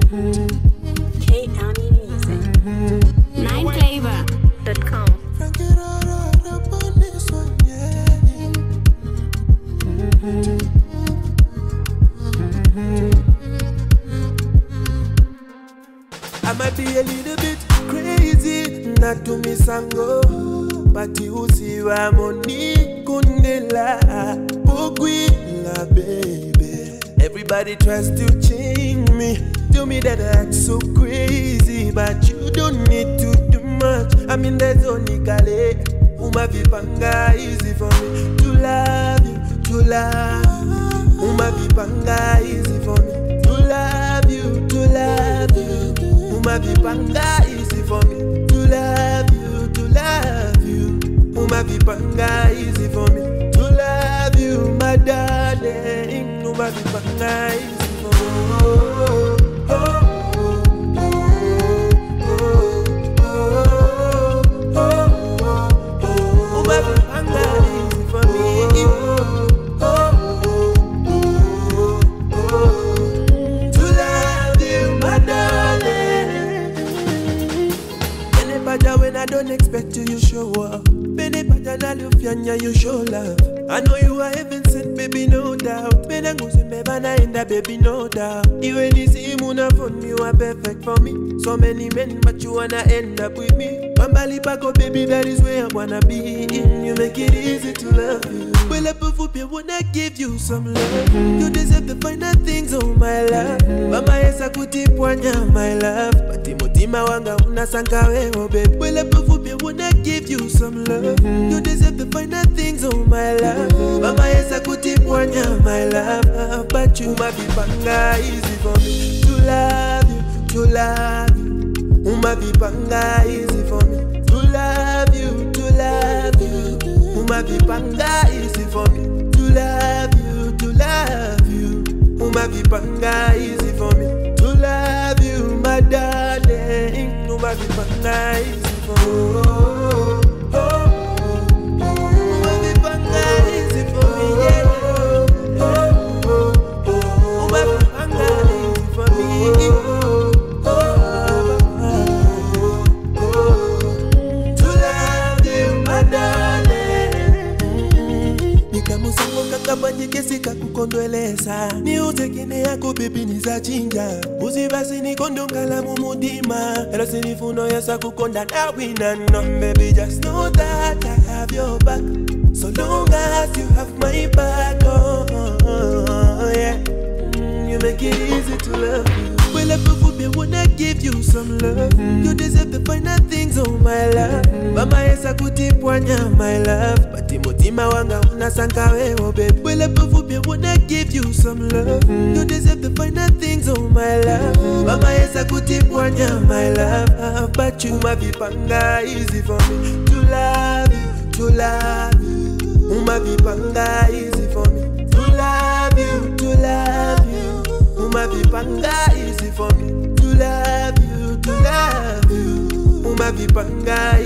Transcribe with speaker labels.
Speaker 1: KAMI Music. 9flavor.com.
Speaker 2: I might be a little bit crazy, not to me sango, but you see why money kundela, pogwila baby. Everybody tries to change me, tell me that I act so crazy, but you don't need to do much. I'm in the zone, Kale, Uma Vipanga, easy for me to love you, to love. Uma Vipanga, easy for me to love you, to love you. Uma Vipanga, easy for me to love you, to love you. Uma Vipanga, easy for me to love you, my darling. Uma Vipanga, easy for me. Oh, oh, oh. When I don't expect you, you show up. Bene patana lufyanya, you show love. I know you are heaven sent, baby, no doubt. Bene nguse mebana enda, baby, no doubt. Even if you muna phone, you are perfect for me. So many men, but you wanna end up with me. Mambali pako, baby, that is where I wanna be. You make it easy to love you. Well, I wanna give you some love. You deserve the finer things, oh my love. Mama yesa kutipwanya, my love. Pati mutima wanga unasanka wewe, baby. Well, I wanna give you some love. You deserve the finer things, oh my love. Mama yesa kutipwanya, my love. But you might be panga, easy for me to love you, to love you. Uma vipanga, easy for me to love you, to love you. Uma vipanga, easy for me to love you, to love you. Uma vipanga, easy for me to love you, my darling. Uma vipanga, easy for me. Oh, oh, oh. Uma vipanga, easy for me, yeah. Oh, oh, oh. Uma vipanga, easy for me. Kaka kukondweleza ni utekine yako baby nizachinja uzibasi nikondongala mumudima elo sinifuno yasa kukonda na wina no baby just know that I have your back so long as you have my back oh yeah you make it easy to love you. Well, I wanna give you some love. You deserve the finer things, oh my love. Mama yesa kutipwanya, my love. Pati mutima wanga unasanka wewe, baby. Well, I wanna give you some love. You deserve the finer things, oh my love. Mama yesa kutipwanya, my love. But you ma vipanga, easy for me to love you, to love you. Uma vipanga, easy for me to love you, to love you. Uma vipanga, easy for me to love you, to love you. Uma vipanga,